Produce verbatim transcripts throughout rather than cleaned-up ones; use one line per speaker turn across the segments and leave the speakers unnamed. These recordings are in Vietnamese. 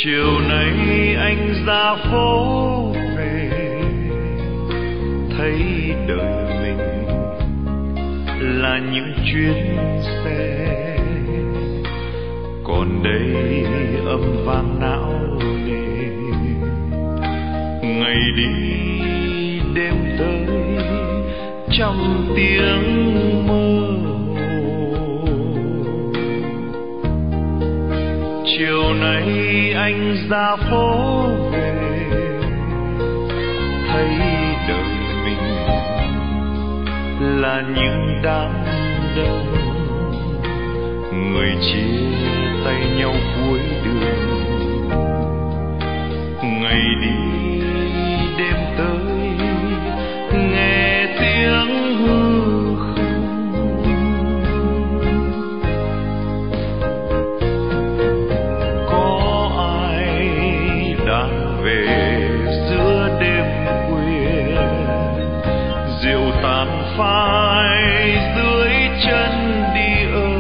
Chiều nay anh ra phố về, thấy đời mình là những chuyến xe, còn đây âm vang não nề. Ngày đi đêm tới trăm tiếng mơ hồ. Chiều nay anh ra phố về, thấy đời mình là những đám đông, người chia tay nhau cuối đường. Ngày đi đêm tới nghe tiếng hư không, có ai đang về giữa đêm khuya, rượu tàn phai dưới chân đi ơ,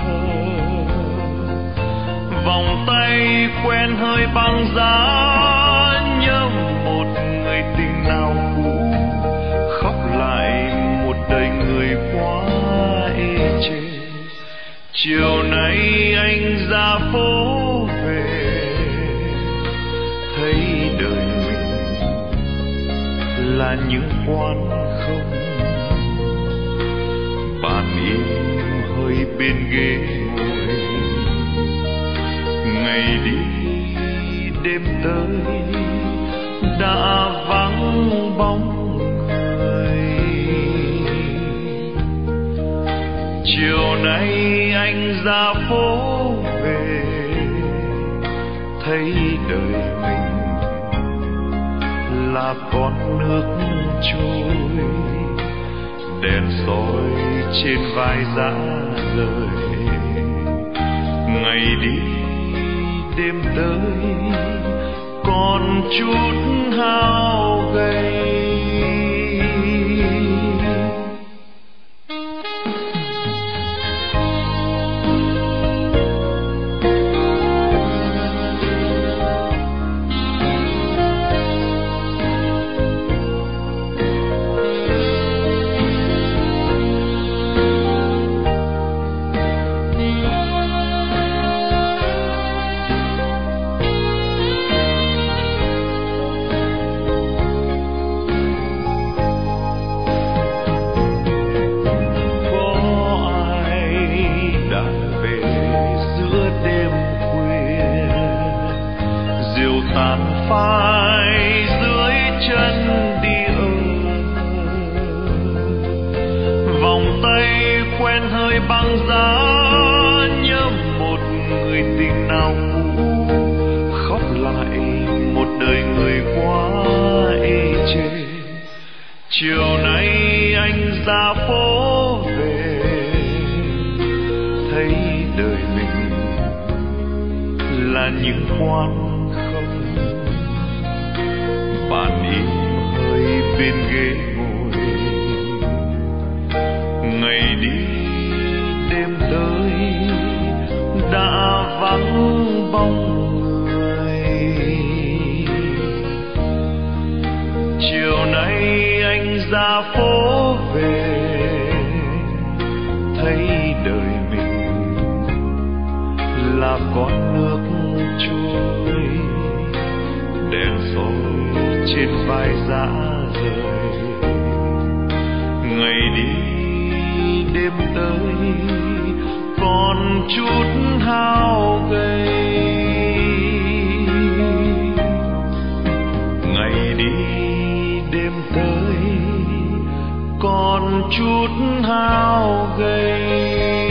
vòng tay quen hơi băng giá, nhớ một người tình nào cũ, khóc lại một đời người quá ê chề. Chiều nay anh ra phố về, thấy đời mình là những quán không, bàn im hơi bên ghế ngồi. Ngày đi đêm tới đã vắng bóng người. Chiều nay anh ra phố về, thấy đời mình là con nước trôi, đèn soi trên vai dã rời. Ngày đi đêm tới còn chút hao gầy. Tàn phai dưới chân đi ơ, vòng tay quen hơi băng giá, nhớ một người tình nào cũ, khóc lại một đời người quá ê chề. Chiều nay anh ra phố về, thấy đời mình là những quán bàn im hơi bên ghế ngồi. Ngày đi đêm tới đã vắng bóng người. Chiều nay anh ra phố về, thấy đời mình là con nước trôi, đèn soi trên vai dã rời. Ngày đi đêm tới còn chút hao gầy. Ngày đi đêm tới còn chút hao gầy.